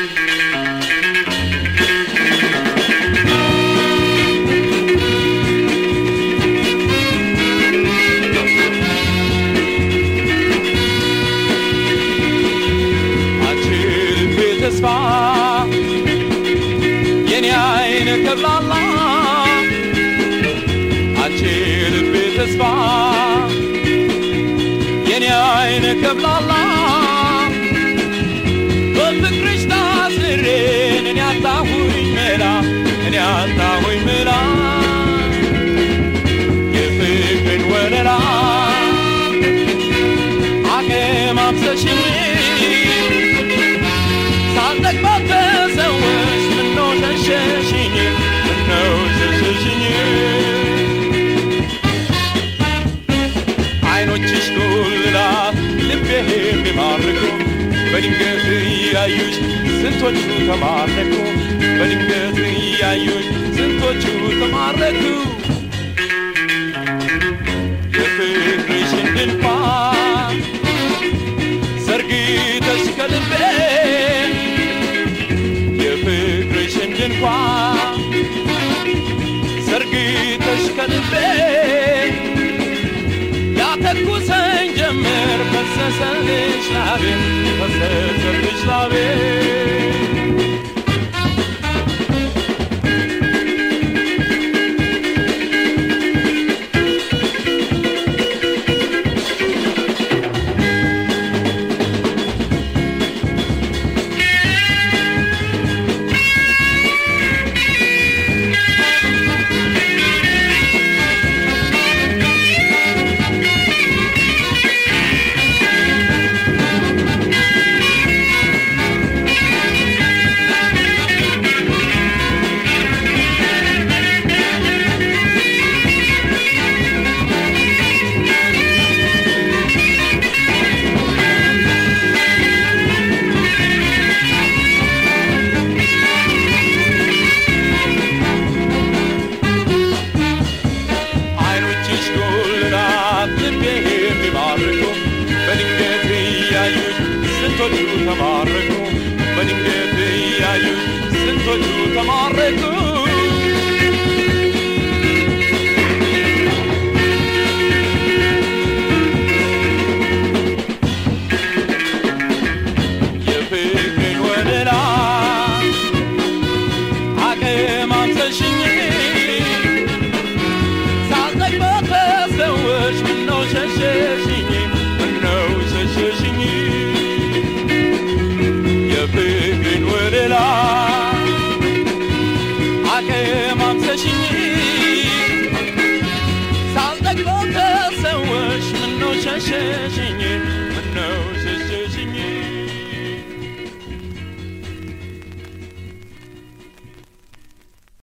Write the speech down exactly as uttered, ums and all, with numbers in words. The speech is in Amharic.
የኔ አይነ ከብላላ አንቺ ልቤ ተስፋ የኔ አይነ ከብላላ በፍቅርሽ ታስሬ እኔ አጣሁኝ መላ እኔ አጣሁኝ መላ የፍቅርን ወለላ አቅም አብሰሽኝ ሳልጠግባት ተሰወሽ ምነው ሸሸሽኝ ምነው ሸሸሽኝ አይኖችሽ ጉልላት ልቤ ቢማርኩ በድንገት ያዩሽ ስንቶቹ ተማረኩ በድንገት ያዩሽ ስንቶቹ ተማረኩ የፍቅርሽን ድንኳን ዘርግተሽ ከልቤ የፍቅርሽን ድንኳን ዘርግተሽ ከልቤ ያተኩሰኝ ጀመር ፈሰሰልሽ ላቤ ፈሰሰልሽ ላቤ ስንቶቹ ተማረኩ በድንገት ያዩሽ ስንቶቹ ተማረኩ የፍቅርን ወለላ አቅም አምሰሽኝ ሳልጠግባት ተሰወሽ ምነው ሸሸሽኝ ምነው ሸሸሽኝ የፍቅርን ወለላ አቅም አምሰሽኝ ሳልጠግባት ተሰወሽ ምነው ሸሸሽኝ